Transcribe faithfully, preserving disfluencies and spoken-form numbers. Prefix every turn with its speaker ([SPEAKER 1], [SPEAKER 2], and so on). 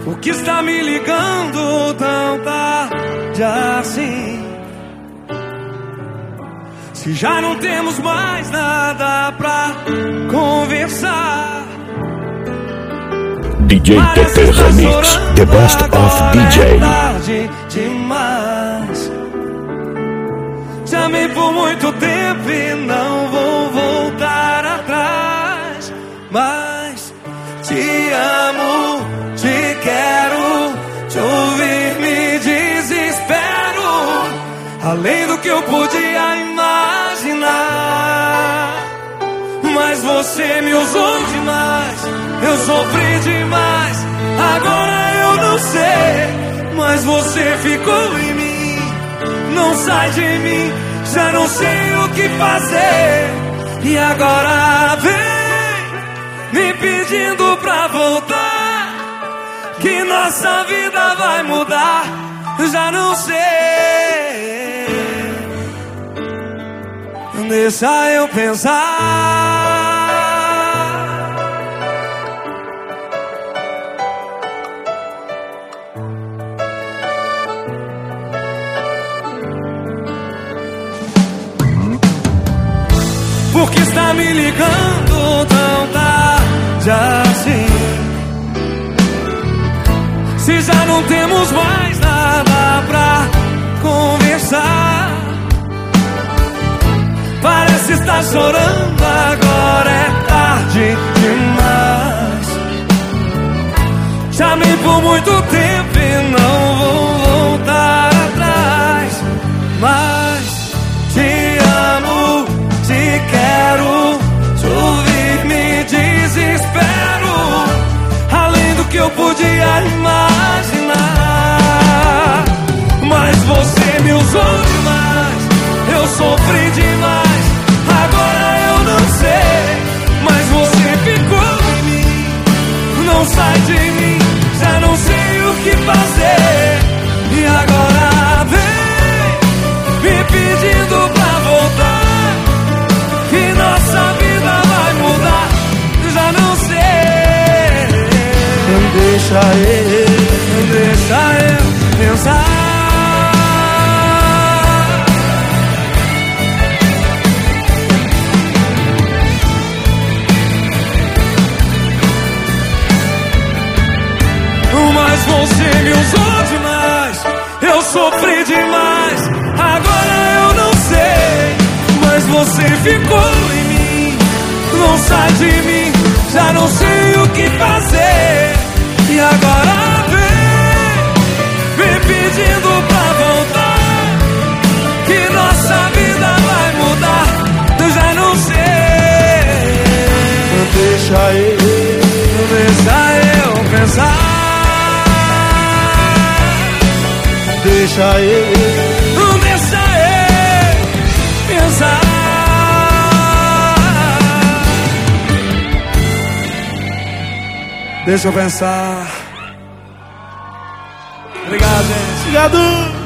[SPEAKER 1] Por que está me ligando tão tarde assim? Se já não temos mais nada pra conversar.
[SPEAKER 2] D J T T Remix, The Best of D J.
[SPEAKER 1] É tarde demais. Te amei por muito tempo e não vou voltar atrás. Mas te amo, te quero, te ouvir me desespero, além do que eu podia imaginar. Mas você me usou demais, eu sofri demais. Agora eu não sei, mas você ficou em mim. Não sai de mim, já não sei o que fazer. E agora vem me pedindo pra voltar, que nossa vida vai mudar. Já não sei, deixa eu pensar. Por que está me ligando tão tarde assim? Se já não temos mais nada pra conversar. Parece estar chorando, agora é tarde demais. Te amei por muito tempo e não vou voltar atrás. Mas te amo, te quero, te ouvir me desespero, além do que eu podia imaginar. Mas você me usou demais, eu sofri demais. Agora eu não sei, mas você ficou em mim. Não sai de mim, já não sei o que fazer. E agora vem me pedindo pra voltar, que nossa vida vai mudar. Já não sei, deixa eu, deixa eu pensar. Mas você me usou demais, eu sofri demais. Agora eu não sei, mas você ficou em mim. Não sai de mim, já não sei o que fazer. E agora vem me pedindo pra voltar, que nossa vida vai mudar. Eu já não sei, deixa eu, deixa eu pensar. Deixa eu, deixa eu pensar. Deixa eu pensar. Obrigado, gente. Obrigado.